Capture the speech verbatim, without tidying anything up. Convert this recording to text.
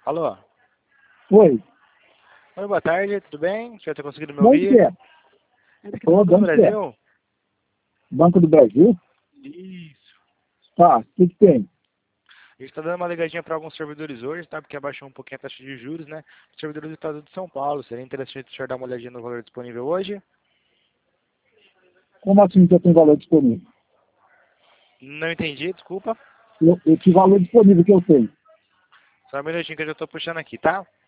Alô? Oi. Oi, boa tarde, tudo bem? Você já está conseguindo me De onde que ouvir? é? É daqui do Ô, Banco de do onde que é? Brasil? Banco do Brasil? Isso. Tá, o que que tem? A gente está dando uma ligadinha para alguns servidores hoje, tá? Porque abaixou um pouquinho a taxa de juros, né? Servidores do estado de São Paulo. Seria interessante o senhor dar uma olhadinha no valor disponível hoje? Como assim que eu tenho valor disponível? Não entendi, desculpa. Eu, eu, que valor disponível que eu tenho? Só um minutinho que eu já estou puxando aqui, tá?